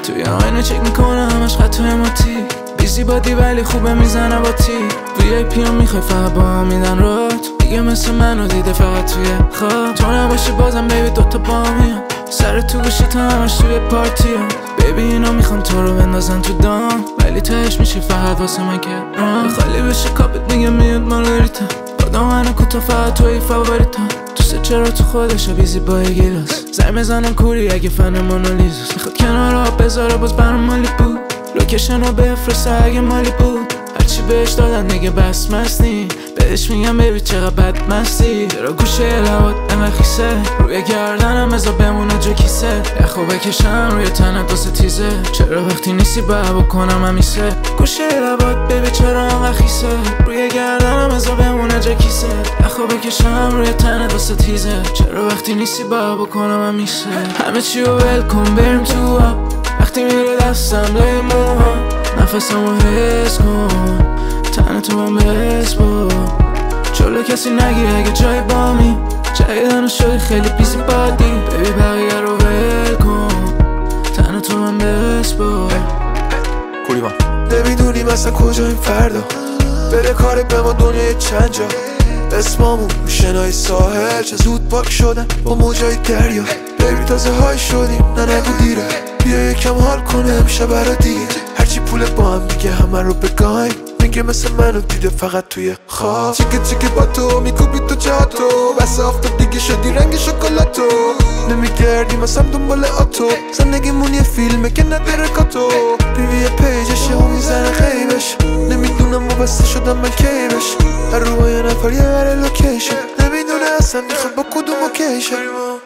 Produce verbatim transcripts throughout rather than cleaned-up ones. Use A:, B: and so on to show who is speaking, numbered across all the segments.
A: توی آینه چک میکنه همش خطای ماتی بیزی بادی ولی خوبه میزنه با تی وی ای پی هم میخوای فقط با هم میدن رات دیگه مثل منو دیده فقط توی خواب تو نباشی بازم بیبی دوتا با میان سر تو گوشی تا همش توی پارتی هم بیبی اینا میخوان تو رو بندازن تو دام ولی تهش میشی فقط واسه من که خالی بشه کاپت میگه میاد مارگریتا آدم منو کوتا فقط توی فاوریتا دوست چرا تو خودشه بیزی با یه گیلاس زنگ میزنم کوری اگه فن مونالیزاست میخواد کنار آب بذاره باز برام مالی بود لوکیشن رو بفرسته اگه مالی بود هرچی بهش دادن دیگه بس مستی بهش میگم بیبی چقدر بد مستی چرا گوشه لبات انقدر خیسه روی گردنم ازا بمونه جو کیسه یخو بکشم روی تنت واسه تیزه چرا وقتی نیستی باید بکنم همیشه گوشه لبات بیبی چرا انقدر خیسه روی گردنم ازا بمونه جو کیسه یخو بکشم روی تنت واسه تیزه چرا وقتی نیستی باید بکنم همیشه همه چی رو ول کن بریم تو آب وقتی میره دستم لای موها نفسمو حس کن تنه تو من بس با جلو کسی نگی اگه جای بامی جایدن شدی خیلی بیزی بادی بیبی بقیه رو ول کن تنه تو من بس با
B: کوریوان نمیدونیم اصلا کجاییم فردا بره کاری به ما دنیای چند جا اسمامون شنای ساحل چه زود پاک شدن با موجای دریا بیبی تازه های شدیم نه نگو دیره بیا یکم حال کنه امشب برا دیگه هرچی پول با هم دیگه همه رو بگایم میگه مثل منو دیده فقط توی خواب چیکه چیکه با تو میکوبی تو جاتو بس آفتاب دیگه شدی رنگ شکلاتو نمیگردیم اصلا دنبال آتو زندگیمون یه فیلمه که نداره کاتو ریوی پیجشه و میزنه غیبش نمیدونم وابسته شدم من کیبش هر رو با یه نفر یه بره لوکیشن نمیدونه اصلا میخواد با کدوم اوکیشن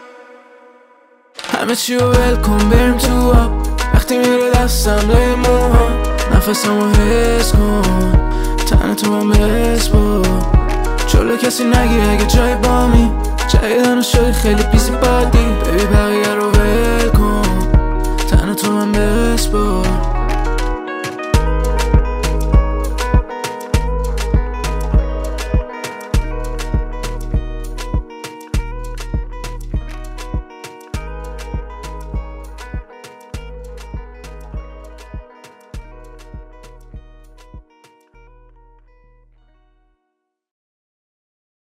A: همه چی رو ول کن بریم تو آب وقتی میره دستم لای موها نفسمو حس کن تنه تو من بس با جلو کسی نگی اگه جای بامی جایدن شدی خیلی بیزی بادی